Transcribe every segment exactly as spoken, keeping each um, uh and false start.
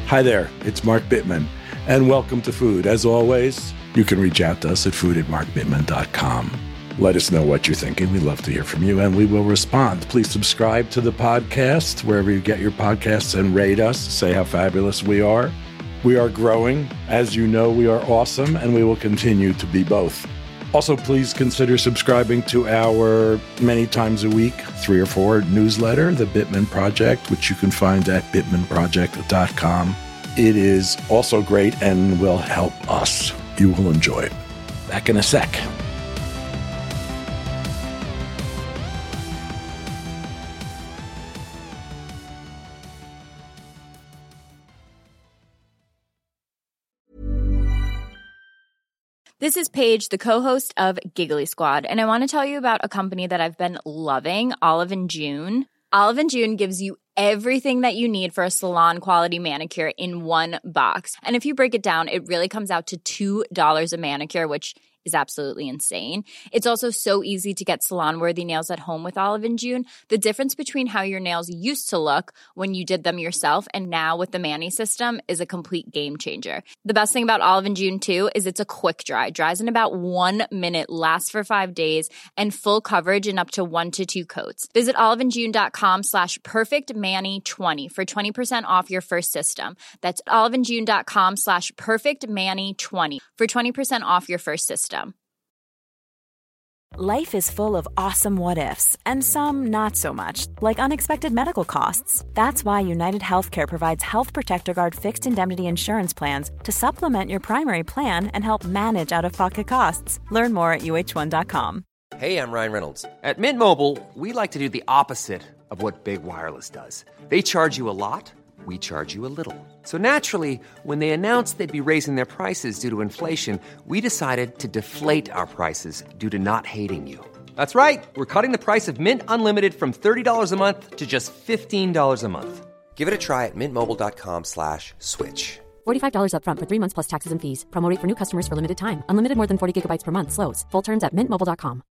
Hi there, it's Mark Bittman, and welcome to Food. As always, you can reach out to us at food at mark bittman dot com. Let us know what you're thinking. We'd love to hear from you, and we will respond. Please subscribe to the podcast wherever you get your podcasts and rate us. Say how fabulous we are. We are growing. As you know, we are awesome, and we will continue to be both. Also, please consider subscribing to our many times a week, three or four newsletter, The Bittman Project, which you can find at bittman project dot com. It is also great and will help us. You will enjoy it. Back in a sec. This is Paige, the co-host of Giggly Squad, and I want to tell you about a company that I've been loving, Olive and June. Olive and June gives you everything that you need for a salon-quality manicure in one box. And if you break it down, it really comes out to two dollars a manicure, which is absolutely insane. It's also so easy to get salon-worthy nails at home with Olive and June. The difference between how your nails used to look when you did them yourself and now with the Mani system is a complete game changer. The best thing about Olive and June, too, is it's a quick dry. Dries in about one minute, lasts for five days, and full coverage in up to one to two coats. Visit oliveandjune.com slash perfectmani20 for twenty percent off your first system. That's oliveandjune.com slash perfectmani20 for twenty percent off your first system. Life is full of awesome what-ifs, and some not so much, like unexpected medical costs. That's why United Healthcare provides Health Protector Guard fixed indemnity insurance plans to supplement your primary plan and help manage out-of-pocket costs. Learn more at U H one dot com. Hey, I'm Ryan Reynolds. At Mint Mobile, we like to do the opposite of what Big Wireless does. They charge you a lot, we charge you a little. So naturally, when they announced they'd be raising their prices due to inflation, we decided to deflate our prices due to not hating you. That's right. We're cutting the price of Mint Unlimited from thirty dollars a month to just fifteen dollars a month. Give it a try at mintmobile.com slash switch. forty-five dollars up front for three months plus taxes and fees. Promo rate for new customers for limited time. Unlimited more than forty gigabytes per month. Slows full terms at mint mobile dot com.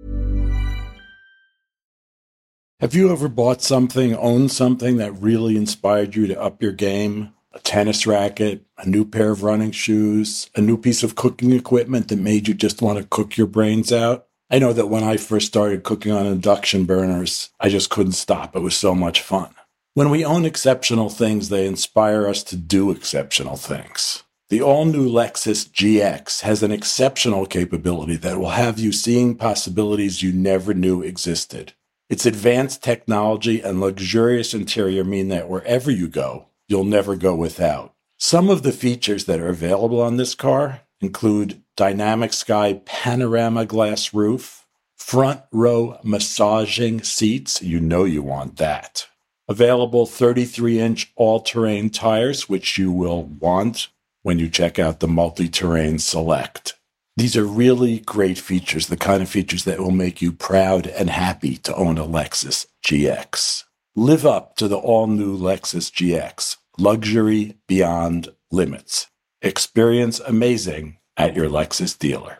Have you ever bought something, owned something that really inspired you to up your game? A tennis racket, a new pair of running shoes, a new piece of cooking equipment that made you just want to cook your brains out? I know that when I first started cooking on induction burners, I just couldn't stop. It was so much fun. When we own exceptional things, they inspire us to do exceptional things. The all-new Lexus G X has an exceptional capability that will have you seeing possibilities you never knew existed. Its advanced technology and luxurious interior mean that wherever you go, you'll never go without. Some of the features that are available on this car include dynamic sky panorama glass roof, front row massaging seats, you know you want that. Available thirty-three inch all-terrain tires, which you will want when you check out the Multi-Terrain Select. These are really great features, the kind of features that will make you proud and happy to own a Lexus G X. Live up to the all-new Lexus G X. Luxury beyond limits. Experience amazing at your Lexus dealer.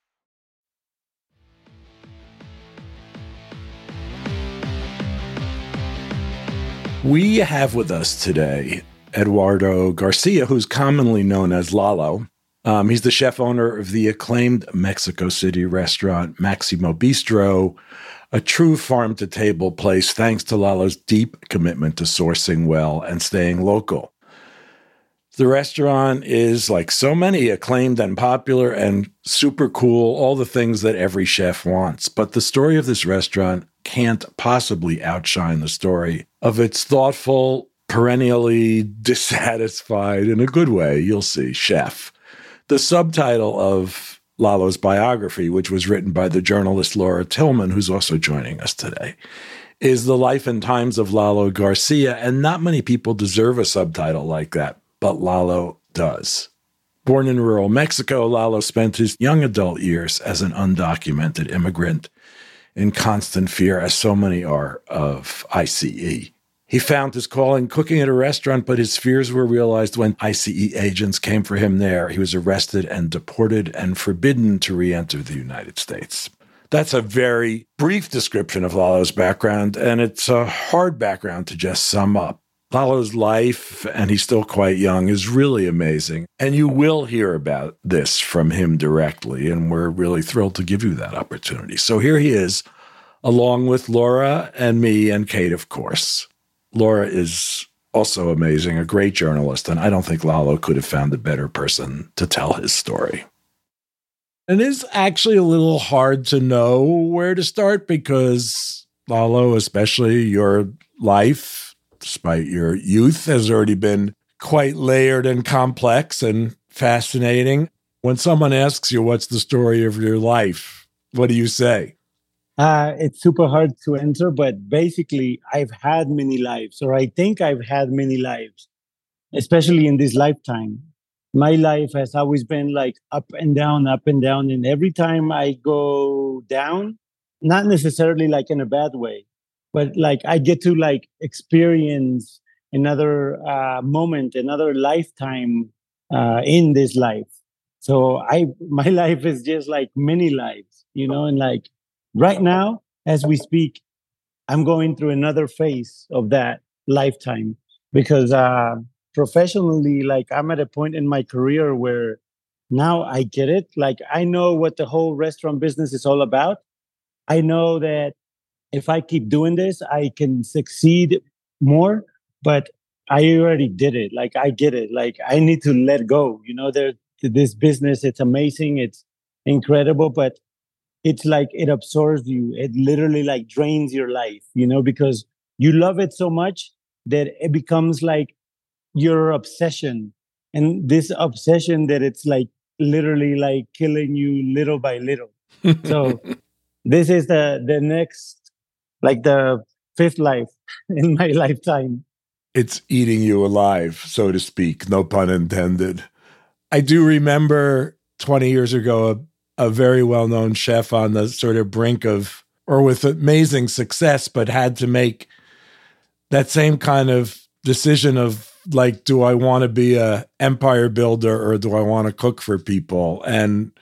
We have with us today Eduardo Garcia, who's commonly known as Lalo. Um, he's the chef owner of the acclaimed Mexico City restaurant Maximo Bistro, a true farm-to-table place thanks to Lalo's deep commitment to sourcing well and staying local. The restaurant is, like so many, acclaimed and popular and super cool, all the things that every chef wants. But the story of this restaurant can't possibly outshine the story of its thoughtful, perennially dissatisfied, in a good way, you'll see, chef. The subtitle of Lalo's biography, which was written by the journalist Laura Tillman, who's also joining us today, is The Life and Times of Lalo Garcia, and not many people deserve a subtitle like that, but Lalo does. Born in rural Mexico, Lalo spent his young adult years as an undocumented immigrant in constant fear, as so many are, of I C E. He found his calling cooking at a restaurant, but his fears were realized when I C E agents came for him there. He was arrested and deported and forbidden to re-enter the United States. That's a very brief description of Lalo's background, and it's a hard background to just sum up. Lalo's life, and he's still quite young, is really amazing. And you will hear about this from him directly, and we're really thrilled to give you that opportunity. So here he is, along with Laura and me and Kate, of course. Laura is also amazing, a great journalist, and I don't think Lalo could have found a better person to tell his story. And it's actually a little hard to know where to start because, Lalo, especially your life, despite your youth, has already been quite layered and complex and fascinating. When someone asks you, what's the story of your life, what do you say? Uh, it's super hard to answer, but basically, I've had many lives, or I think I've had many lives, especially in this lifetime. My life has always been like up and down, up and down. And every time I go down, not necessarily like in a bad way, but like I get to like experience another uh, moment, another lifetime uh, in this life. So I, my life is just like many lives, you know, and like right now, as we speak, I'm going through another phase of that lifetime because uh, professionally, like I'm at a point in my career where now I get it. Like I know what the whole restaurant business is all about. I know that if I keep doing this, I can succeed more, but I already did it. Like I get it. Like I need to let go. You know, there, this business, it's amazing. It's incredible, but it's like it absorbs you. It literally like drains your life, you know, because you love it so much that it becomes like your obsession. And this obsession that it's like literally like killing you little by little. So this is the the next, like the fifth life in my lifetime. It's eating you alive, so to speak, no pun intended. I do remember twenty years ago, a a very well-known chef on the sort of brink of, or with amazing success, but had to make that same kind of decision of like, do I want to be a empire builder or do I want to cook for people? And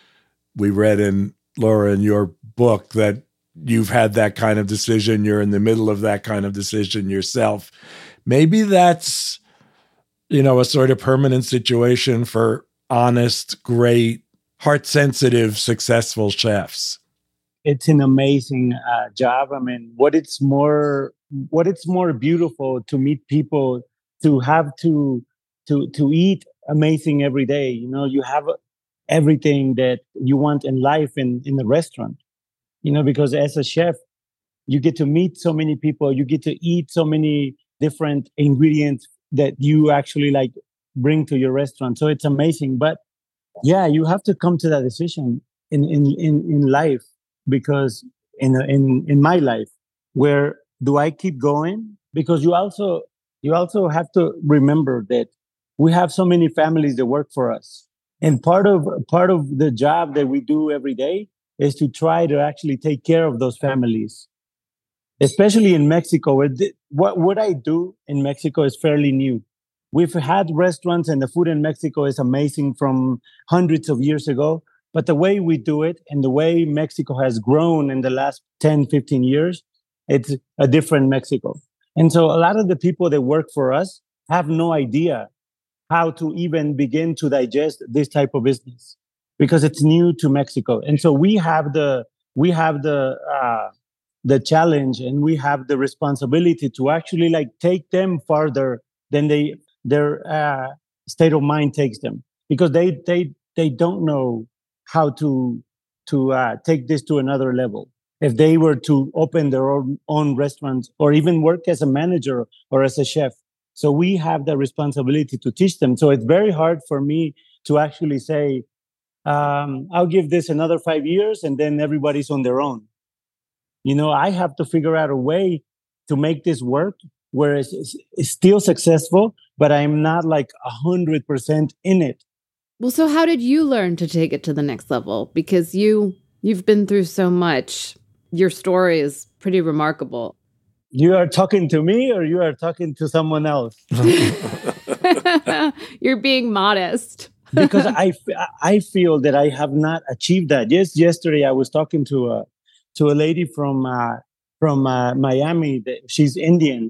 we read in, Laura, in your book that you've had that kind of decision. You're in the middle of that kind of decision yourself. Maybe that's, you know, a sort of permanent situation for honest, great, heart-sensitive, successful chefs. It's an amazing uh, job. I mean, what it's more, what it's more beautiful to meet people, to have to, to, to eat amazing every day. You know, you have everything that you want in life in, in the restaurant, you know, because as a chef, you get to meet so many people, you get to eat so many different ingredients that you actually like bring to your restaurant. So it's amazing. But yeah, you have to come to that decision in in in, in life, because in in in my life, where do I keep going? Because you also you also have to remember that we have so many families that work for us, and part of part of the job that we do every day is to try to actually take care of those families, especially in Mexico. Where th- what what I do in Mexico is fairly new. We've had restaurants and the food in Mexico is amazing from hundreds of years ago. But the way we do it and the way Mexico has grown in the last ten, fifteen years, it's a different Mexico. And so a lot of the people that work for us have no idea how to even begin to digest this type of business because it's new to Mexico. And so we have the we have the uh, the challenge and we have the responsibility to actually like take them farther than they their uh, state of mind takes them, because they they they don't know how to to uh, take this to another level. If they were to open their own, own restaurants or even work as a manager or as a chef, so we have the responsibility to teach them. So it's very hard for me to actually say, um, I'll give this another five years and then everybody's on their own. You know, I have to figure out a way to make this work where it's, it's still successful, but I'm not like a hundred percent in it. Well, so how did you learn to take it to the next level? Because you, you've been through so much. Your story is pretty remarkable. You are talking to me or you are talking to someone else? You're being modest. Because I, I feel that I have not achieved that. Yes, yesterday I was talking to a, to a lady from, uh, from uh, Miami. She's Indian.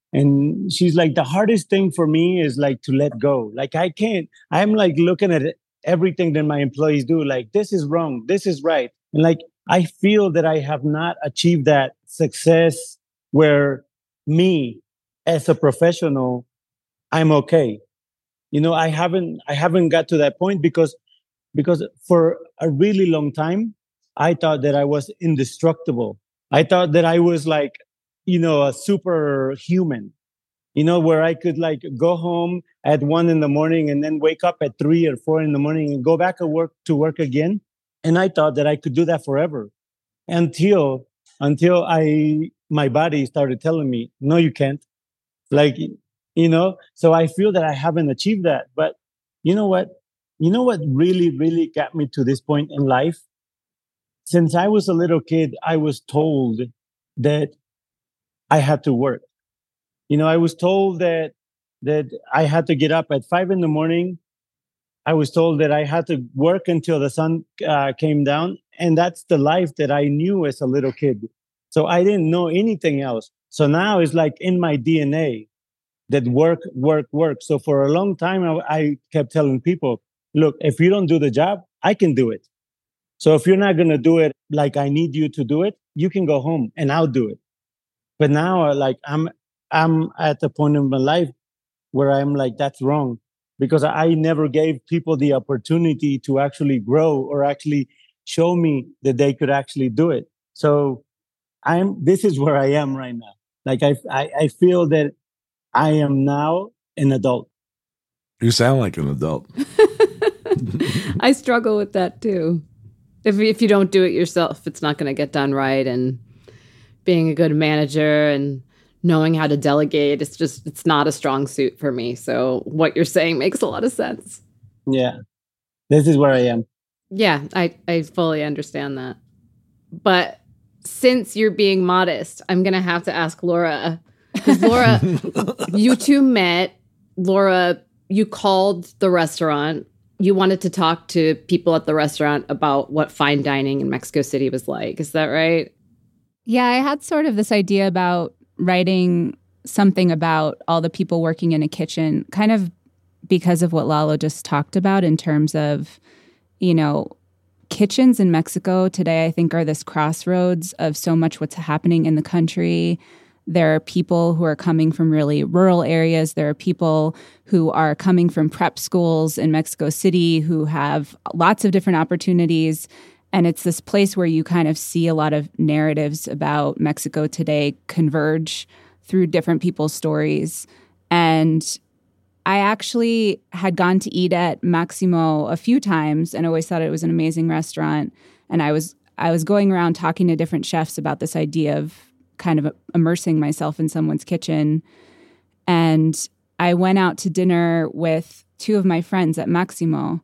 And she's like, the hardest thing for me is like to let go. Like I can't, I'm like looking at everything that my employees do. Like, this is wrong. This is right. And like, I feel that I have not achieved that success where me as a professional, I'm okay. You know, I haven't, I haven't got to that point because, because for a really long time, I thought that I was indestructible. I thought that I was like, you know, a superhuman, you know, where I could like go home at one in the morning and then wake up at three or four in the morning and go back to work to work again. And I thought that I could do that forever until, until I, my body started telling me, no, you can't. Like, you know, so I feel that I haven't achieved that. But you know what? You know what really, really got me to this point in life? Since I was a little kid, I was told that I had to work. You know, I was told that that I had to get up at five in the morning. I was told that I had to work until the sun uh, came down. And that's the life that I knew as a little kid. So I didn't know anything else. So now it's like in my D N A that work, work, work. So for a long time, I, I kept telling people, look, if you don't do the job, I can do it. So if you're not going to do it like I need you to do it, you can go home and I'll do it. But now, like, I'm I'm at the point in my life where I'm like, that's wrong, because I never gave people the opportunity to actually grow or actually show me that they could actually do it. So I'm this is where I am right now. Like, I I, I feel that I am now an adult. You sound like an adult. I struggle with that too. If if you don't do it yourself, it's not going to get done right. And being a good manager and knowing how to delegate, it's just, it's not a strong suit for me. So what you're saying makes a lot of sense. Yeah. This is where I am. Yeah, I, I fully understand that. But since you're being modest, I'm going to have to ask Laura. Because Laura, you two met. Laura, you called the restaurant. You wanted to talk to people at the restaurant about what fine dining in Mexico City was like. Is that right? Yeah, I had sort of this idea about writing something about all the people working in a kitchen, kind of because of what Lalo just talked about in terms of, you know, kitchens in Mexico today, I think, are this crossroads of so much what's happening in the country. There are people who are coming from really rural areas. There are people who are coming from prep schools in Mexico City who have lots of different opportunities. And it's this place where you kind of see a lot of narratives about Mexico today converge through different people's stories. And I actually had gone to eat at Maximo a few times and always thought it was an amazing restaurant. And I was I was going around talking to different chefs about this idea of kind of immersing myself in someone's kitchen. And I went out to dinner with two of my friends at Maximo.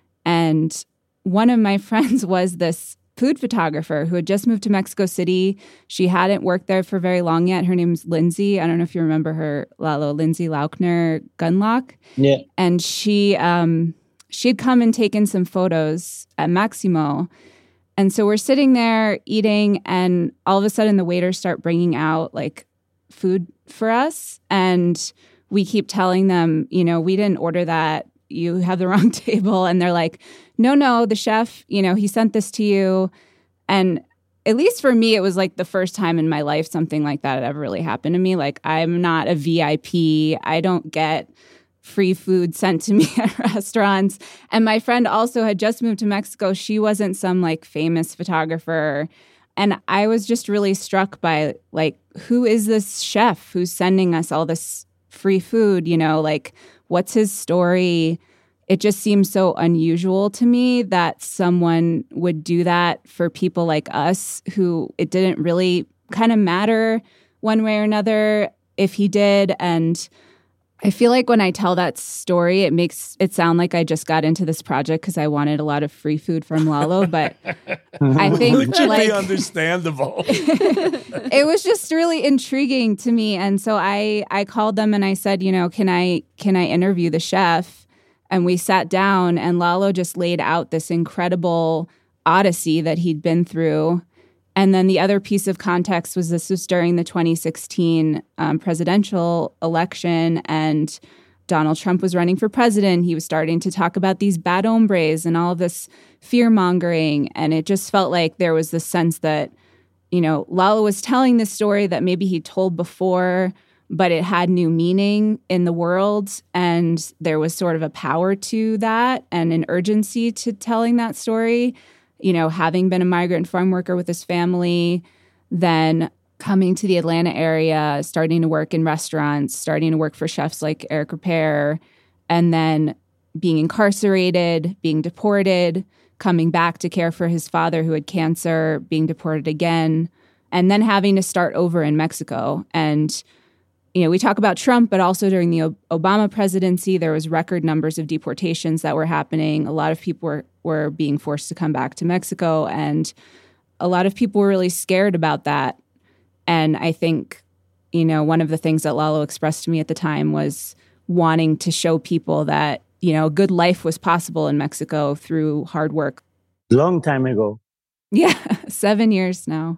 And one of my friends was this food photographer who had just moved to Mexico City. She hadn't worked there for very long yet. Her name's Lindsay. I don't know if you remember her, Lalo, Lindsay Laukner Gunlock. Yeah. And she um, she had come and taken some photos at Maximo. And so we're sitting there eating, and all of a sudden the waiters start bringing out like food for us. And we keep telling them, you know, we didn't order that. You have the wrong table. And they're like, no, no, the chef, you know, he sent this to you. And at least for me, it was like the first time in my life something like that had ever really happened to me. Like, I'm not a V I P. I don't get free food sent to me at restaurants. And my friend also had just moved to Mexico. She wasn't some like famous photographer. And I was just really struck by like, who is this chef who's sending us all this free food? You know, like, what's his story? It just seems so unusual to me that someone would do that for people like us who it didn't really kind of matter one way or another if he did. And I feel like when I tell that story, it makes it sound like I just got into this project because I wanted a lot of free food from Lalo. But I think Which would like, be understandable. It was just really intriguing to me. And so I, I called them and I said, you know, can I can I interview the chef? And we sat down and Lalo just laid out this incredible odyssey that he'd been through And then the other piece of context was this was during the twenty sixteen um, presidential election, and Donald Trump was running for president. He was starting to talk about these bad hombres and all of this fear-mongering. And it just felt like there was this sense that, you know, Lalo was telling this story that maybe he told before, but it had new meaning in the world. And there was sort of a power to that and an urgency to telling that story. You know, having been a migrant farm worker with his family, then coming to the Atlanta area, starting to work in restaurants, starting to work for chefs like Eric Ripert, and then being incarcerated, being deported, coming back to care for his father who had cancer, being deported again, and then having to start over in Mexico. And, you know, we talk about Trump, but also during the o- Obama presidency, there was record numbers of deportations that were happening. A lot of people were, were being forced to come back to Mexico, and a lot of people were really scared about that. And I think, you know, one of the things that Lalo expressed to me at the time was wanting to show people that, you know, a good life was possible in Mexico through hard work. Long time ago. Yeah, seven years now.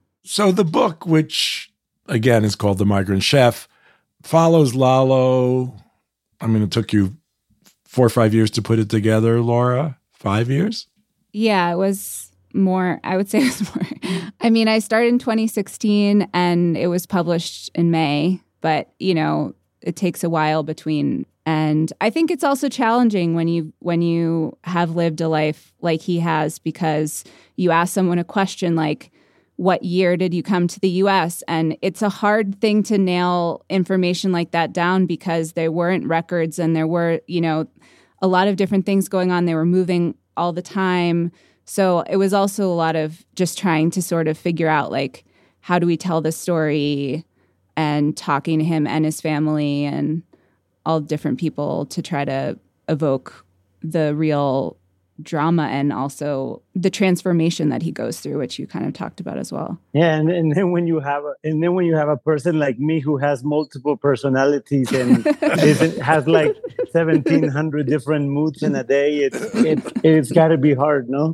So the book, which again is called The Migrant Chef, follows Lalo. I mean, it took you four or five years to put it together, Laura? Five years? Yeah, it was more, I would say it was more. I mean, I started in twenty sixteen and it was published in May, but, you know, it takes a while between. And I think it's also challenging when you when you have lived a life like he has, because you ask someone a question like, what year did you come to the U S? And it's a hard thing to nail information like that down, because there weren't records and there were, you know, a lot of different things going on. They were moving all the time. So it was also a lot of just trying to sort of figure out, like, how do we tell this story, and talking to him and his family and all different people to try to evoke the real drama and also the transformation that he goes through, which you kind of talked about as well. Yeah, and, and then when you have a, and then when you have a person like me who has multiple personalities and is, has like seventeen hundred different moods in a day, it's it's it's got to be hard, no?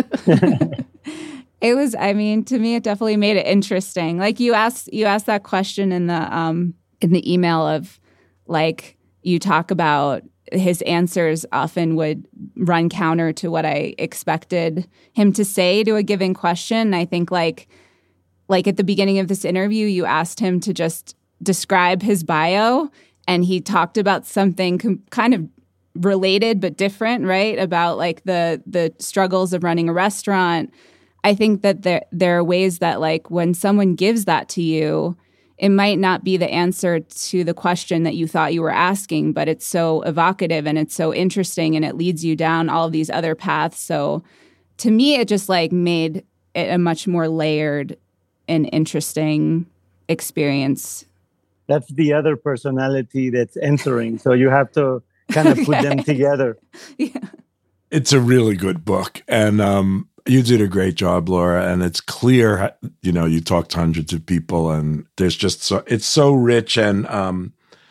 It was, I mean, to me, it definitely made it interesting. Like you asked, you asked that question in the um in the email of, like, you talk about his answers often would run counter to what I expected him to say to a given question. I think like like at the beginning of this interview, you asked him to just describe his bio, and he talked about something com- kind of related but different, right? About like the the struggles of running a restaurant. I think that there there are ways that, like, when someone gives that to you, it might not be the answer to the question that you thought you were asking, but it's so evocative and it's so interesting and it leads you down all of these other paths. So to me, it just like made it a much more layered and interesting experience. That's the other personality that's entering. So you have to kind of put okay. them together. Yeah. It's a really good book. And um, you did a great job, Laura. And it's clear, you know, you talked to hundreds of people, and there's just so, it's so rich and um,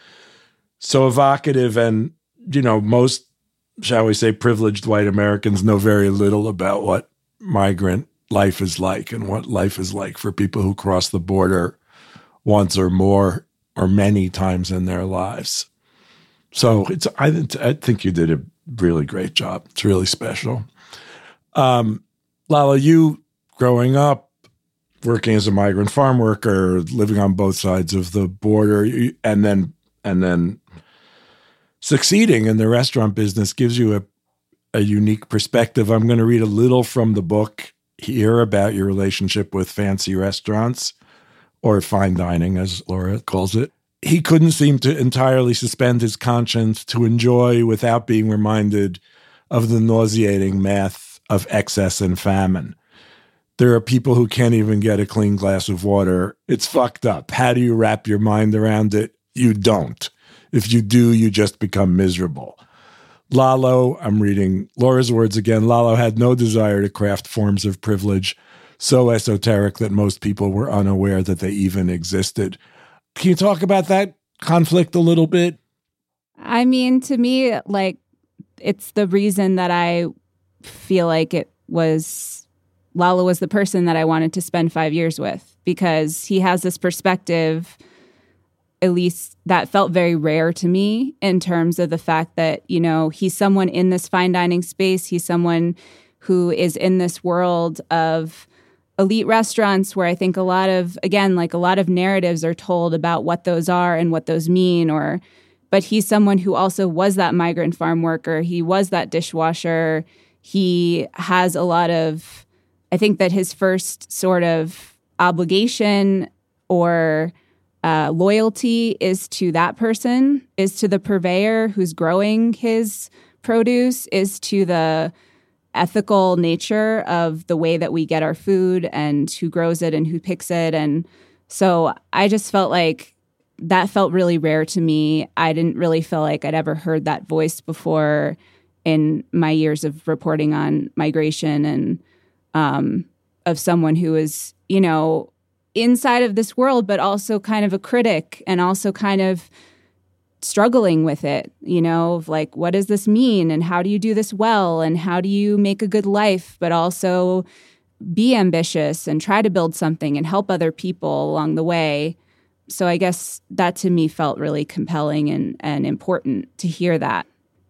so evocative. And, you know, most, shall we say, privileged white Americans know very little about what migrant life is like and what life is like for people who cross the border once or more or many times in their lives. So it's, I, I think you did a really great job. It's really special. Um, Lalo, you growing up, working as a migrant farm worker, living on both sides of the border, and then and then succeeding in the restaurant business gives you a, a unique perspective. I'm going to read a little from the book here about your relationship with fancy restaurants, or fine dining, as Laura calls it. He couldn't seem to entirely suspend his conscience to enjoy without being reminded of the nauseating math of excess and famine. There are people who can't even get a clean glass of water. It's fucked up. How do you wrap your mind around it? You don't. If you do, you just become miserable. Lalo, I'm reading Laura's words again, Lalo had no desire to craft forms of privilege so esoteric that most people were unaware that they even existed. Can you talk about that conflict a little bit? I mean, to me, like, it's the reason that I feel like it was Lalo was the person that I wanted to spend five years with, because he has this perspective, at least that felt very rare to me, in terms of the fact that, you know, he's someone in this fine dining space. He's someone who is in this world of elite restaurants where I think a lot of, again, like a lot of narratives are told about what those are and what those mean, or, but he's someone who also was that migrant farm worker. He was that dishwasher. He has a lot of, I think that his first sort of obligation or uh, loyalty is to that person, is to the purveyor who's growing his produce, is to the ethical nature of the way that we get our food and who grows it and who picks it. And so I just felt like that felt really rare to me. I didn't really feel like I'd ever heard that voice before in my years of reporting on migration, and um, of someone who is, you know, inside of this world, but also kind of a critic and also kind of struggling with it, you know, of like, what does this mean? And how do you do this well? And how do you make a good life, but also be ambitious and try to build something and help other people along the way? So I guess that to me felt really compelling and, and important to hear that.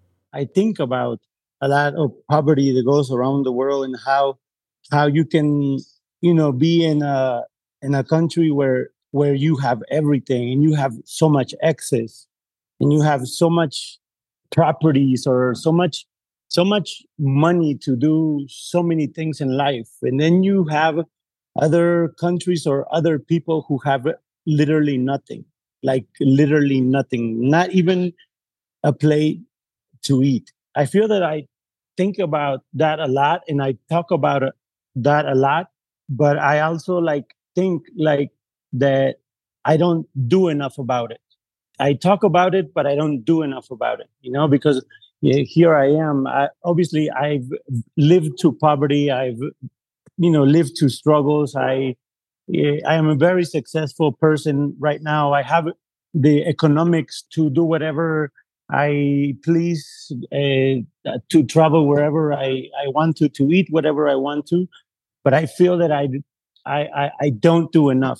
I think about a lot of poverty that goes around the world, and how how you can, you know, be in a in a country where where you have everything and you have so much excess, and you have so much properties or so much so much money to do so many things in life, and then you have other countries or other people who have literally nothing, like literally nothing, not even a plate to eat. I feel that I think about that a lot, and I talk about that a lot, but I also like think like that I don't do enough about it. I talk about it, but I don't do enough about it, you know, because yeah, here I am. I, obviously, I've lived to poverty. I've, you know, lived to struggles. I, I am a very successful person right now. I have the economics to do whatever I please, uh, to travel wherever I, I want to, to eat whatever I want to. But I feel that I, I, I don't do enough.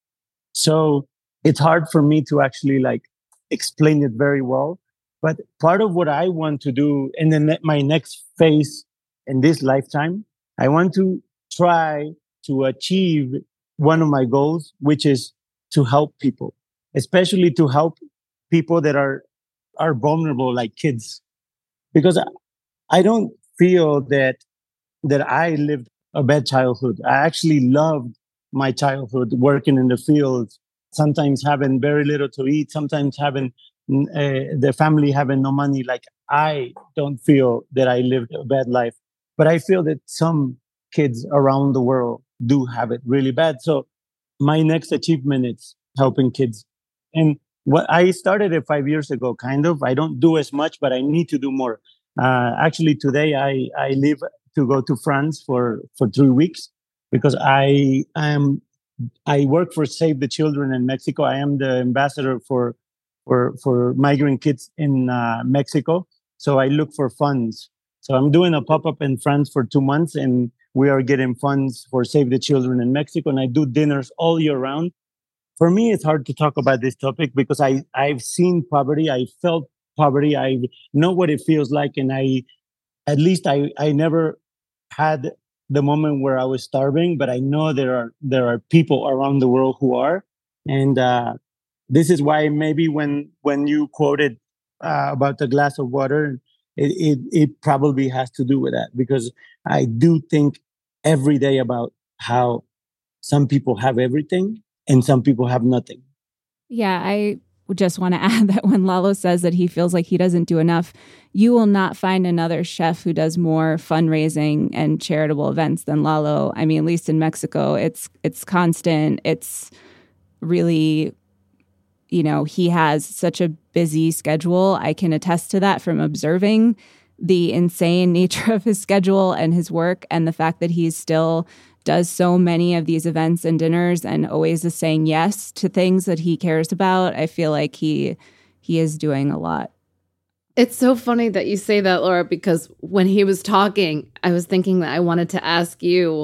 So it's hard for me to actually like explain it very well. But part of what I want to do in the ne- my next phase in this lifetime, I want to try to achieve one of my goals, which is to help people, especially to help people that are are vulnerable, like kids, because I, I don't feel that that I lived a bad childhood. I actually loved my childhood, working in the fields, sometimes having very little to eat, sometimes having uh, the family having no money. Like, I don't feel that I lived a bad life, but I feel that some kids around the world do have it really bad. So my next achievement is helping kids. And what I started it five years ago, kind of. I don't do as much, but I need to do more. Uh, actually, today I, I leave to go to France for, for three weeks because I am I work for Save the Children in Mexico. I am the ambassador for for for migrant kids in uh, Mexico. So I look for funds. So I'm doing a pop-up in France for two months, and we are getting funds for Save the Children in Mexico. And I do dinners all year round. For me, it's hard to talk about this topic because I, I've seen poverty. I felt poverty. I know what it feels like. And I, at least I, I never had the moment where I was starving, but I know there are, there are people around the world who are. And uh, this is why maybe when, when you quoted uh, about the glass of water, it, it, it probably has to do with that, because I do think every day about how some people have everything and some people have nothing. Yeah, I just want to add that when Lalo says that he feels like he doesn't do enough, you will not find another chef who does more fundraising and charitable events than Lalo. I mean, at least in Mexico, it's it's constant. It's really, you know, he has such a busy schedule. I can attest to that from observing the insane nature of his schedule and his work, and the fact that he's still does so many of these events and dinners and always is saying yes to things that he cares about. I feel like he he is doing a lot. It's so funny that you say that, Laura, because when he was talking, I was thinking that I wanted to ask you,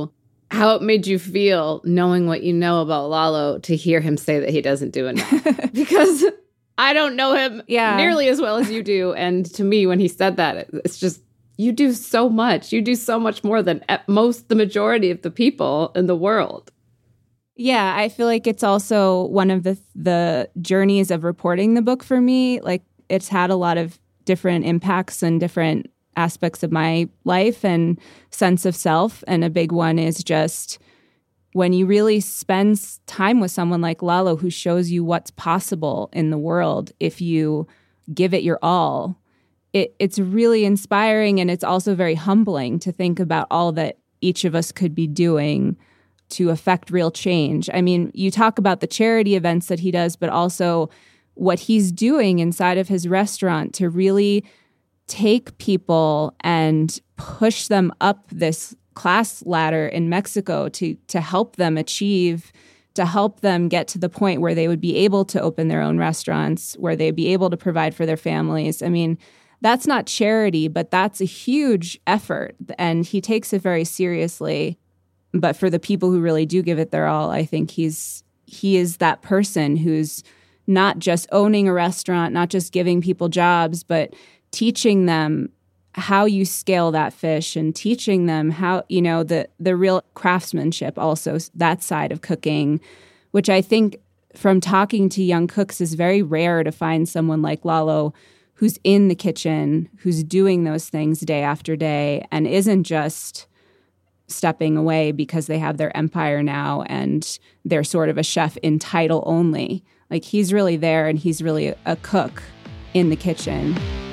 how it made you feel knowing what you know about Lalo to hear him say that he doesn't do enough. Because I don't know him yeah. nearly as well as you do. And to me, when he said that, it's just, you do so much. You do so much more than at most the majority of the people in the world. Yeah, I feel like it's also one of the the journeys of reporting the book for me. Like, it's had a lot of different impacts and different aspects of my life and sense of self. And a big one is just when you really spend time with someone like Lalo, who shows you what's possible in the world if you give it your all. It, it's really inspiring, and it's also very humbling to think about all that each of us could be doing to affect real change. I mean, you talk about the charity events that he does, but also what he's doing inside of his restaurant to really take people and push them up this class ladder in Mexico to to help them achieve, to help them get to the point where they would be able to open their own restaurants, where they'd be able to provide for their families. I mean, that's not charity, but that's a huge effort, and he takes it very seriously. But for the people who really do give it their all, I think he's he is that person who's not just owning a restaurant, not just giving people jobs, but teaching them how you scale that fish and teaching them how, you know, the the real craftsmanship, also that side of cooking, which I think from talking to young cooks is very rare to find someone like Lalo who's in the kitchen, who's doing those things day after day, and isn't just stepping away because they have their empire now and they're sort of a chef in title only. Like, he's really there, and he's really a cook in the kitchen.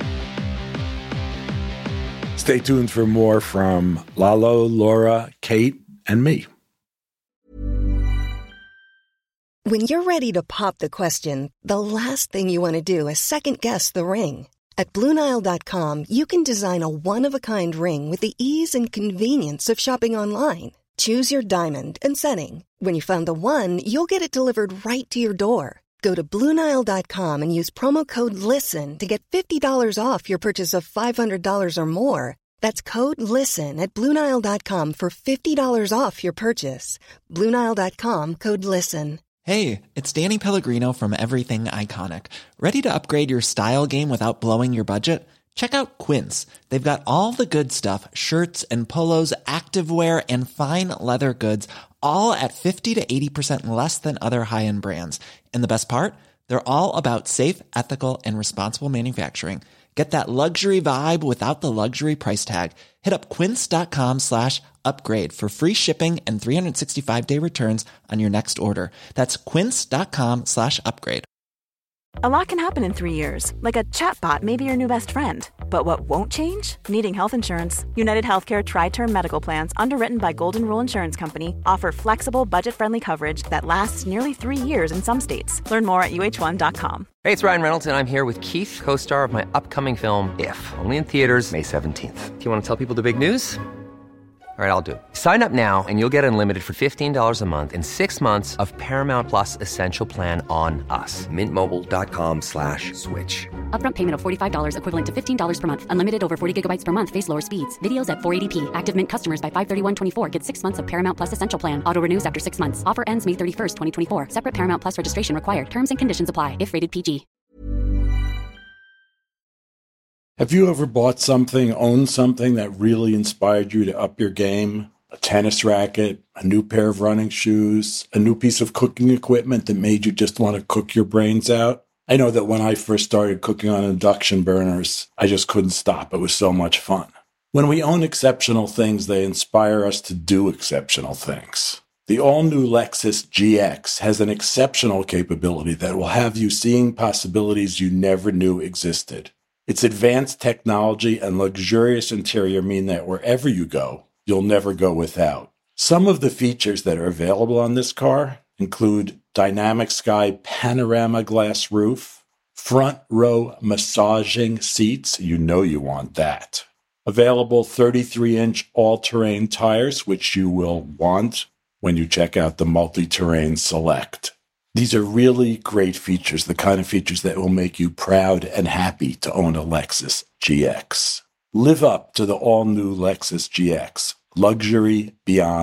Stay tuned for more from Lalo, Laura, Kate, and me. When you're ready to pop the question, the last thing you want to do is second-guess the ring. At Blue Nile dot com, you can design a one-of-a-kind ring with the ease and convenience of shopping online. Choose your diamond and setting. When you find the one, you'll get it delivered right to your door. Go to Blue Nile dot com and use promo code LISTEN to get fifty dollars off your purchase of five hundred dollars or more. That's code LISTEN at Blue Nile dot com for fifty dollars off your purchase. Blue Nile dot com, code LISTEN. Hey, it's Danny Pellegrino from Everything Iconic. Ready to upgrade your style game without blowing your budget? Check out Quince. They've got all the good stuff, shirts and polos, activewear, and fine leather goods, all at fifty to eighty percent less than other high-end brands. And the best part? They're all about safe, ethical, and responsible manufacturing. Get that luxury vibe without the luxury price tag. Hit up quince.com slash upgrade for free shipping and three sixty-five day returns on your next order. That's quince.com slash upgrade. A lot can happen in three years, like a chatbot may be your new best friend. But what won't change? Needing health insurance. United Healthcare Tri-Term Medical Plans, underwritten by Golden Rule Insurance Company, offer flexible, budget-friendly coverage that lasts nearly three years in some states. Learn more at U H one dot com. Hey, it's Ryan Reynolds, and I'm here with Keith, co-star of my upcoming film, If, only in theaters May seventeenth. Do you want to tell people the big news? All right, I'll do it. Sign up now and you'll get unlimited for fifteen dollars a month and six months of Paramount Plus Essential Plan on us. Mint Mobile dot com slash switch. Upfront payment of forty-five dollars equivalent to fifteen dollars per month. Unlimited over forty gigabytes per month. Face lower speeds. Videos at four eighty p. Active Mint customers by five thirty-one twenty-four get six months of Paramount Plus Essential Plan. Auto renews after six months. Offer ends May thirty-first, twenty twenty-four. Separate Paramount Plus registration required. Terms and conditions apply if rated P G. Have you ever bought something, owned something that really inspired you to up your game? A tennis racket, a new pair of running shoes, a new piece of cooking equipment that made you just want to cook your brains out? I know that when I first started cooking on induction burners, I just couldn't stop. It was so much fun. When we own exceptional things, they inspire us to do exceptional things. The all-new Lexus G X has an exceptional capability that will have you seeing possibilities you never knew existed. Its advanced technology and luxurious interior mean that wherever you go, you'll never go without. Some of the features that are available on this car include dynamic sky panorama glass roof, front row massaging seats, you know you want that. Available thirty-three inch all-terrain tires, which you will want when you check out the Multi-Terrain Select. These are really great features, the kind of features that will make you proud and happy to own a Lexus G X. Live up to the all-new Lexus G X. Luxury beyond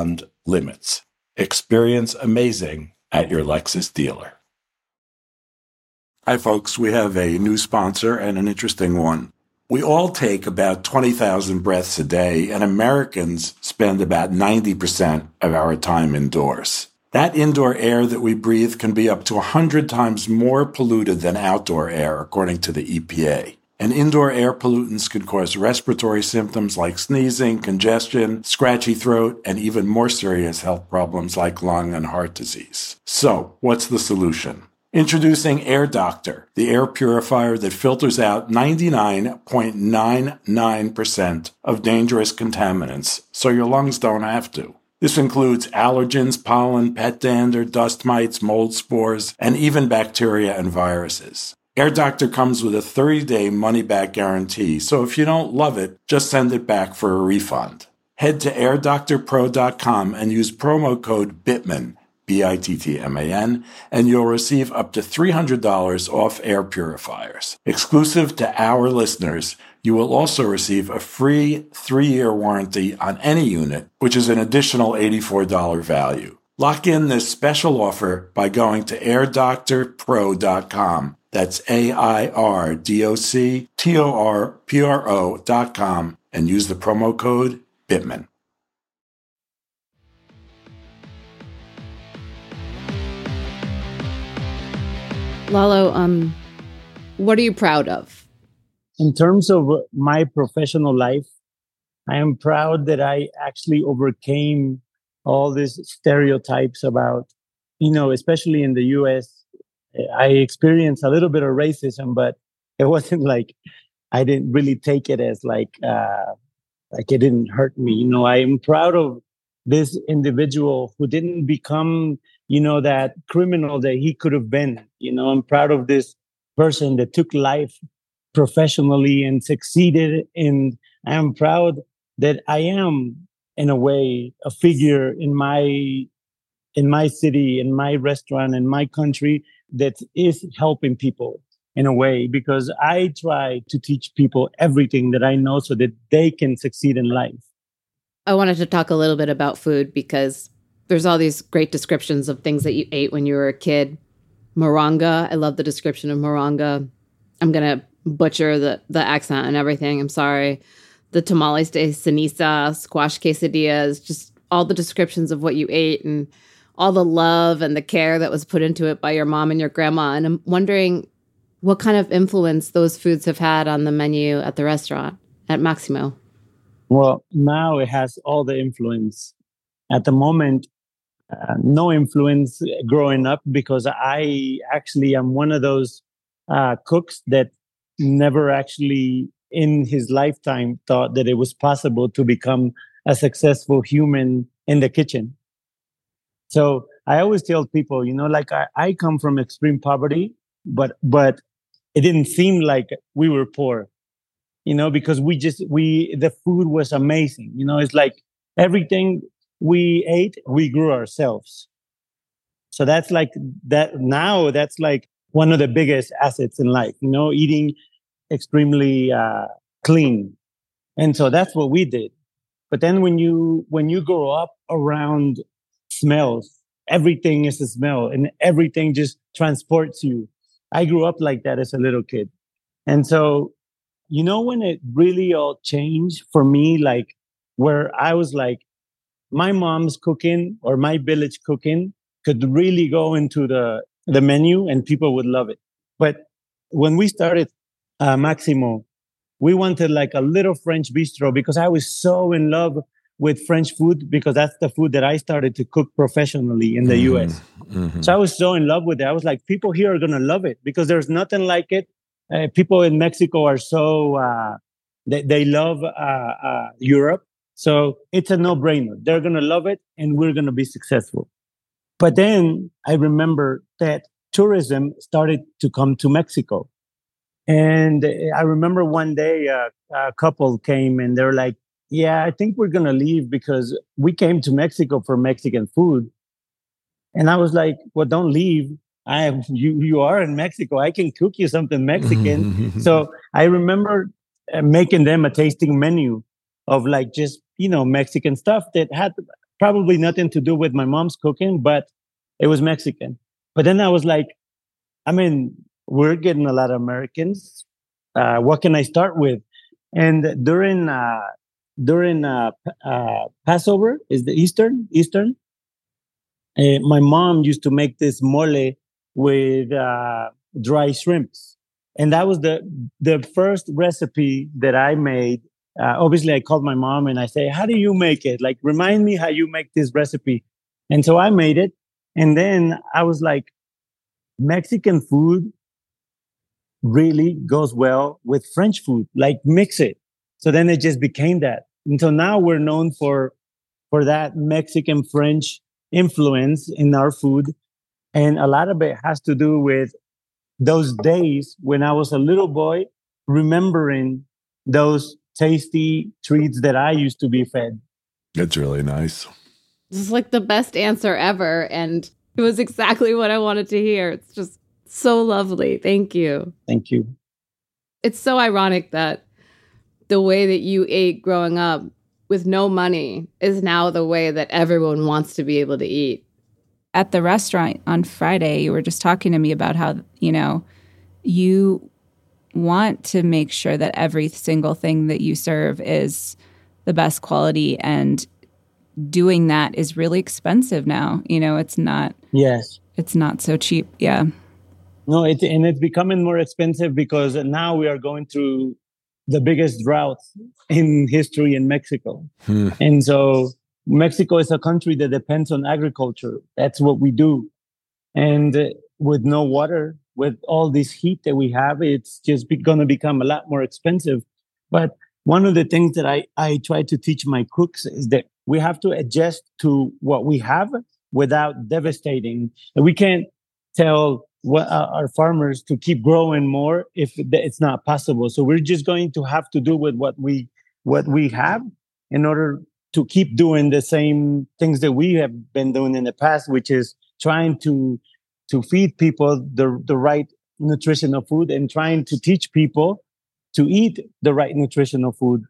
limits. Experience amazing at your Lexus dealer. Hi, folks. We have a new sponsor and an interesting one. We all take about twenty thousand breaths a day, and Americans spend about ninety percent of our time indoors. That indoor air that we breathe can be up to one hundred times more polluted than outdoor air, according to the E P A. And indoor air pollutants can cause respiratory symptoms like sneezing, congestion, scratchy throat, and even more serious health problems like lung and heart disease. So, what's the solution? Introducing Air Doctor, the air purifier that filters out ninety-nine point nine nine percent of dangerous contaminants, so your lungs don't have to. This includes allergens, pollen, pet dander, dust mites, mold spores, and even bacteria and viruses. Air Doctor comes with a thirty-day money-back guarantee, so if you don't love it, just send it back for a refund. Head to air doctor pro dot com and use promo code BITTMAN, B I T T M A N, and you'll receive up to three hundred dollars off air purifiers. Exclusive to our listeners, you will also receive a free three-year warranty on any unit, which is an additional eighty-four dollars value. Lock in this special offer by going to air doctor pro dot com. That's A I R D O C T O R P R O dot com and use the promo code BITTMAN. Lalo, um, what are you proud of? In terms of my professional life, I am proud that I actually overcame all these stereotypes about, you know, especially in the U S, I experienced a little bit of racism, but it wasn't like, I didn't really take it as like, uh, like it didn't hurt me. You know, I am proud of this individual who didn't become, you know, that criminal that he could have been. You know, I'm proud of this person that took life professionally and succeeded. And I'm proud that I am, in a way, a figure in my in my city, in my restaurant, in my country that is helping people in a way, because I try to teach people everything that I know so that they can succeed in life. I wanted to talk a little bit about food because there's all these great descriptions of things that you ate when you were a kid. Moronga, I love the description of moronga. I'm going to butcher the, the accent and everything. I'm sorry. The tamales de ceniza, squash quesadillas, just all the descriptions of what you ate and all the love and the care that was put into it by your mom and your grandma. And I'm wondering what kind of influence those foods have had on the menu at the restaurant at Maximo. Well, now it has all the influence. At the moment, uh, no influence growing up, because I actually am one of those uh, cooks that never actually in his lifetime thought that it was possible to become a successful human in the kitchen. So I always tell people, you know, like I, I come from extreme poverty, but but it didn't seem like we were poor. You know, because we just, we, the food was amazing. You know, it's like everything we ate, we grew ourselves. So that's like that now, that's like one of the biggest assets in life, you know, eating extremely uh, clean. And so that's what we did. But then when you, when you grow up around smells, everything is a smell and everything just transports you. I grew up like that as a little kid. And so, you know, when it really all changed for me, like where I was like, my mom's cooking or my village cooking could really go into the, the menu and people would love it. But when we started uh, Maximo, we wanted like a little French bistro because I was so in love with French food, because that's the food that I started to cook professionally in the mm-hmm. U S. Mm-hmm. So I was so in love with it. I was like, people here are going to love it because there's nothing like it. Uh, people in Mexico are so, uh, they, they love uh, uh, Europe. So it's a no-brainer. They're going to love it and we're going to be successful. But then I remember that tourism started to come to Mexico. And I remember one day uh, a couple came and they're like, yeah, I think we're going to leave because we came to Mexico for Mexican food. And I was like, well, don't leave. I am, you, you are in Mexico. I can cook you something Mexican. So I remember uh, making them a tasting menu of like just, you know, Mexican stuff that had probably nothing to do with my mom's cooking, but it was Mexican. But then I was like, I mean, we're getting a lot of Americans. Uh, what can I start with? And during uh, during uh, uh, Passover, is the Eastern Eastern. Uh, my mom used to make this mole with uh, dry shrimps, and that was the the first recipe that I made. Uh, obviously, I called my mom and I say, "How do you make it? Like, remind me how you make this recipe." And so I made it, and then I was like, Mexican food really goes well with French food, like mix it. So then it just became that. And so now we're known for, for that Mexican French influence in our food. And a lot of it has to do with those days when I was a little boy, remembering those tasty treats that I used to be fed. That's really nice. This is like the best answer ever. And it was exactly what I wanted to hear. It's just so lovely. Thank you. Thank you. It's so ironic that the way that you ate growing up with no money is now the way that everyone wants to be able to eat. At the restaurant on Friday, you were just talking to me about how, you know, you want to make sure that every single thing that you serve is the best quality, and doing that is really expensive now. You know, it's not. Yes. It's not so cheap. Yeah. No, it, and it's becoming more expensive because now we are going through the biggest drought in history in Mexico. Hmm. And so Mexico is a country that depends on agriculture. That's what we do. And uh, with no water, with all this heat that we have, it's just going to become a lot more expensive. But one of the things that I, I try to teach my cooks is that we have to adjust to what we have without devastating. And we can't tell what, uh, our farmers to keep growing more if it's not possible. So we're just going to have to do with what we what we have in order to keep doing the same things that we have been doing in the past, which is trying to to feed people the the right nutritional food and trying to teach people to eat the right nutritional food.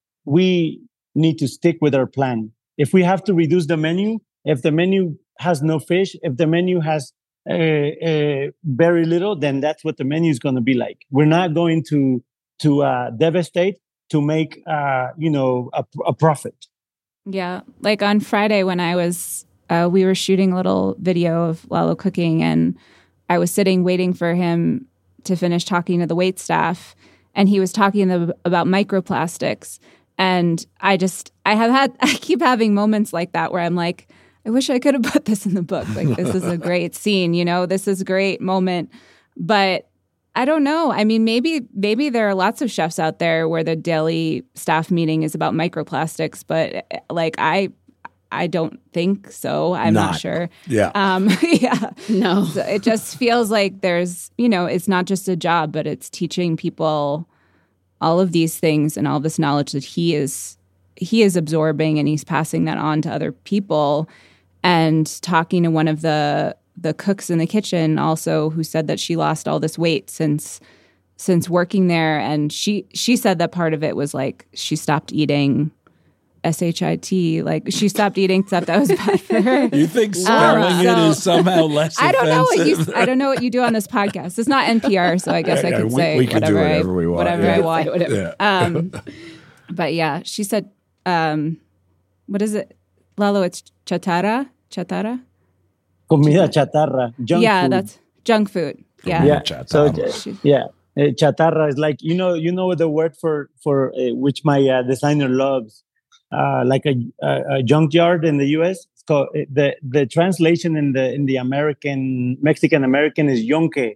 We need to stick with our plan. If we have to reduce the menu, if the menu has no fish, if the menu has uh, uh, very little, then that's what the menu is going to be like. We're not going to to uh, devastate to make uh, you know a, a profit. Yeah, like on Friday when I was, uh, we were shooting a little video of Lalo cooking, and I was sitting waiting for him to finish talking to the wait staff, and he was talking the, about microplastics. And I just, I have had, I keep having moments like that where I'm like, I wish I could have put this in the book. Like, this is a great scene, you know, this is a great moment. But I don't know. I mean, maybe, maybe there are lots of chefs out there where the daily staff meeting is about microplastics, but like, I, I don't think so. I'm not, not sure. Yeah. Um, yeah. No. So it just feels like there's, you know, it's not just a job, but it's teaching people all of these things and all this knowledge that he is he is absorbing, and he's passing that on to other people. And talking to one of the the cooks in the kitchen also, who said that she lost all this weight since since working there, and she she said that part of it was like she stopped eating S H I T, like she stopped eating stuff that was bad for her. You think spelling um, it so, is somehow less I don't offensive? know what you I don't know what you do on this podcast. It's not N P R, so I guess yeah, I could we, say we can whatever, do whatever I, we want. whatever yeah. I want. Whatever. Yeah. Um, but yeah, she said, um, what is it? Lalo, it's chatarra? Chatarra? Comida chatarra. Junk yeah, food. that's junk food. Yeah. Yeah. Chatarra. So, yeah. Uh, chatarra is like, you know, you know the word for, for uh, which my uh, designer loves, uh, like a, a, a junkyard in the U S. It's called, uh, the, the translation in the, in the American, Mexican American is yonke.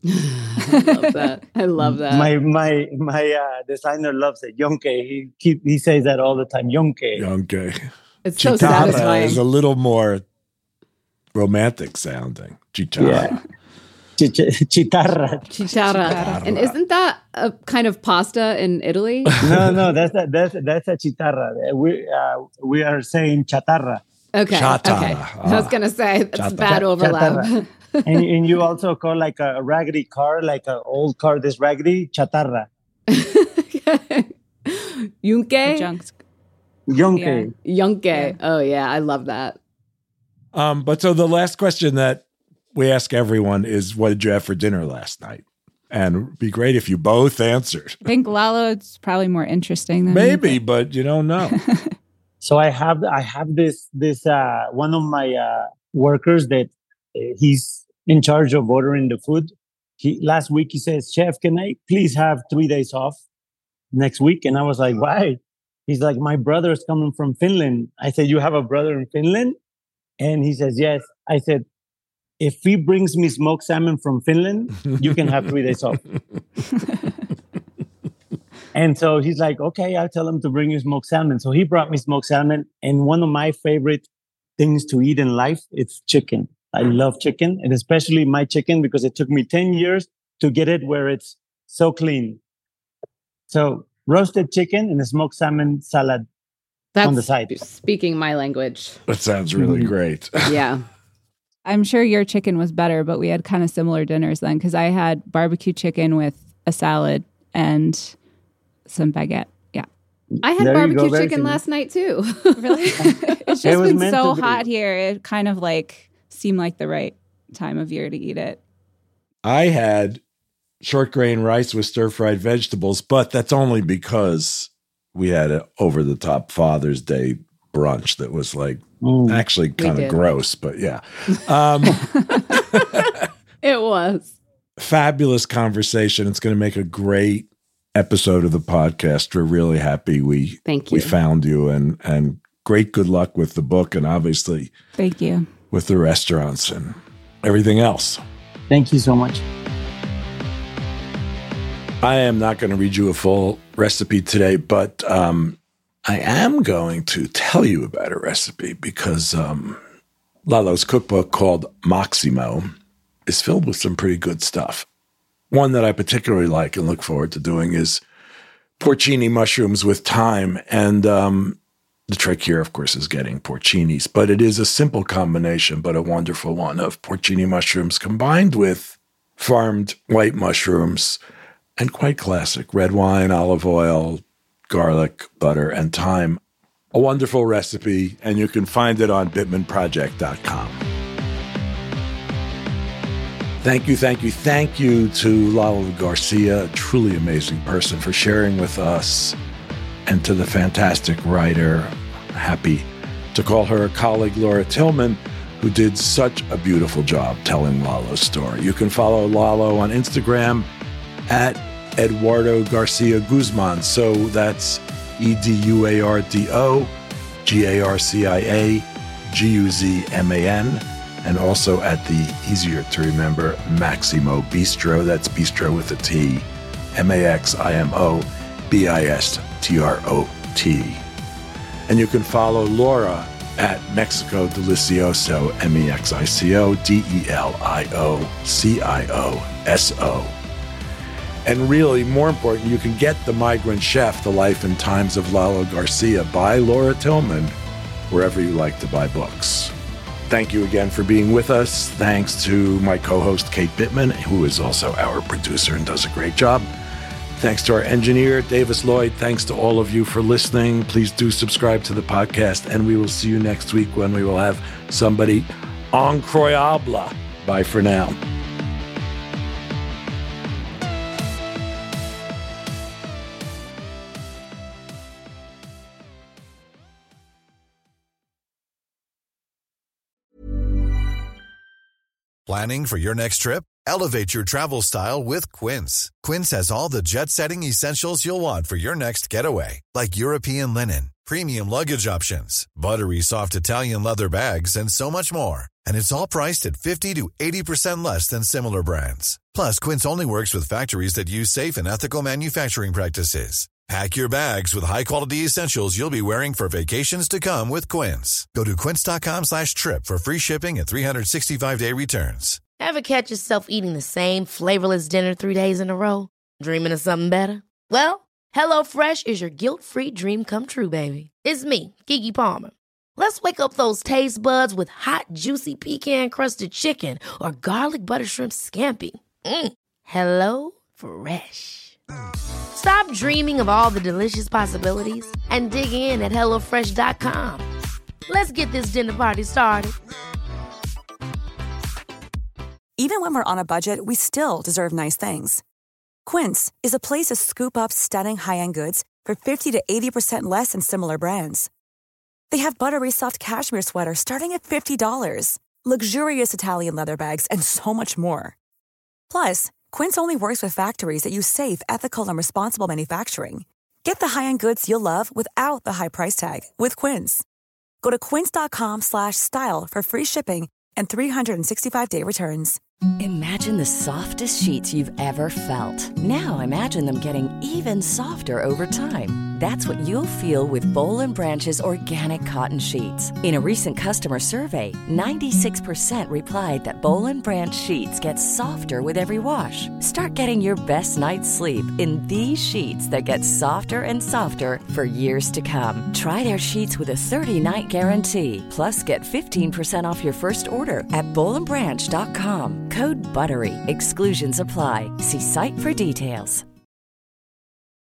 I love that. I love that. My my my uh, designer loves it. Yonke. He keep he says that all the time. Yonke. Okay. It's so Chitarra satisfying. is a little more romantic sounding. Chitarra. Yeah. Ch- ch- chitarra. Chitarra. And isn't that a kind of pasta in Italy? No, no, that's a, that's that's a chitarra. We uh, we are saying chatarra. Okay. Chatarra. Okay. Ah. I was gonna say that's Chatarra. bad overlap. Chatarra. and, and you also call like a raggedy car, like an old car that's raggedy, chatarra. Yunque? Junk. Yonke. Yeah. Yonke. Yeah. Oh, yeah. I love that. Um, but so the last question that we ask everyone is, what did you have for dinner last night? And it'd be great if you both answered. I think Lalo's probably more interesting than Maybe, me, but you don't know. So I have I have this this uh, one of my uh, workers that uh, he's in charge of ordering the food. He last week he says, "Chef, can I please have three days off next week?" And I was like, "Why?" He's like, "My brother's coming from Finland." I said, "You have a brother in Finland?" And he says, "Yes." I said, "If he brings me smoked salmon from Finland, you can have three days off." And so he's like, "Okay, I'll tell him to bring you smoked salmon." So he brought me smoked salmon. And one of my favorite things to eat in life, it's chicken. I love chicken, and especially my chicken, because it took me ten years to get it where it's so clean. So roasted chicken and a smoked salmon salad That's on the side. Speaking my language. That sounds really great. Yeah. I'm sure your chicken was better, but we had kind of similar dinners then, because I had barbecue chicken with a salad and some baguette. Yeah. I had There you barbecue go, very chicken similar. last night too. Really? It's just It was been meant so to be. hot here. It kind of like seemed like the right time of year to eat it. I had short grain rice with stir fried vegetables, but that's only because we had an over the top Father's Day brunch that was like Mm. actually kind of did. gross, but yeah. Um, It was. fabulous conversation. It's going to make a great episode of the podcast. We're really happy we Thank we you. found you, and and great good luck with the book, and obviously Thank you. with the restaurants and everything else. Thank you so much. I am not going to read you a full recipe today, but um, I am going to tell you about a recipe because um, Lalo's cookbook, called Maximo, is filled with some pretty good stuff. One that I particularly like and look forward to doing is porcini mushrooms with thyme. And um, the trick here, of course, is getting porcinis. But it is a simple combination, but a wonderful one, of porcini mushrooms combined with farmed white mushrooms and quite classic red wine, olive oil, garlic, butter, and thyme. A wonderful recipe, and you can find it on bittman project dot com. Thank you, thank you, thank you to Lalo Garcia, a truly amazing person, for sharing with us, and to the fantastic writer, happy to call her a colleague, Laura Tillman, who did such a beautiful job telling Lalo's story. You can follow Lalo on Instagram at Eduardo Garcia Guzman. So that's E D U A R D O G A R C I A G U Z M A N, and also at the easier to remember Maximo Bistro. That's Bistro with a T, M A X I M O B I S T R O T. And you can follow Laura at Mexico Delicioso, M E X I C O D E L I O C I O S O. And really, more important, you can get The Migrant Chef, The Life and Times of Lalo Garcia by Laura Tillman, wherever you like to buy books. Thank you again for being with us. Thanks to my co-host, Kate Bittman, who is also our producer and does a great job. Thanks to our engineer, Davis Lloyd. Thanks to all of you for listening. Please do subscribe to the podcast, and we will see you next week when we will have somebody incroyable. Bye for now. Planning for your next trip? Elevate your travel style with Quince. Quince has all the jet-setting essentials you'll want for your next getaway, like European linen, premium luggage options, buttery soft Italian leather bags, and so much more. And it's all priced at fifty to eighty percent less than similar brands. Plus, Quince only works with factories that use safe and ethical manufacturing practices. Pack your bags with high-quality essentials you'll be wearing for vacations to come with Quince. Go to quince.com slash trip for free shipping and three sixty-five day returns. Ever catch yourself eating the same flavorless dinner three days in a row? Dreaming of something better? Well, HelloFresh is your guilt-free dream come true, baby. It's me, Keke Palmer. Let's wake up those taste buds with hot, juicy pecan-crusted chicken or garlic butter shrimp scampi. Mm. Hello Fresh. Stop Stop dreaming of all the delicious possibilities and dig in at hello fresh dot com. Let's get this dinner party started. Even when we're on a budget, we still deserve nice things. Quince is a place to scoop up stunning high-end goods for fifty to eighty percent less than similar brands. They have buttery soft cashmere sweaters starting at fifty dollars, luxurious Italian leather bags, and so much more. Plus, Quince only works with factories that use safe, ethical, and responsible manufacturing. Get the high-end goods you'll love without the high price tag with Quince. Go to quince.com slash style for free shipping and three sixty-five day returns. Imagine the softest sheets you've ever felt. Now imagine them getting even softer over time. That's what you'll feel with Boll and Branch's organic cotton sheets. In a recent customer survey, ninety-six percent replied that Boll and Branch sheets get softer with every wash. Start getting your best night's sleep in these sheets that get softer and softer for years to come. Try their sheets with a thirty-night guarantee. Plus, get fifteen percent off your first order at boll and branch dot com. Code BUTTERY. Exclusions apply. See site for details.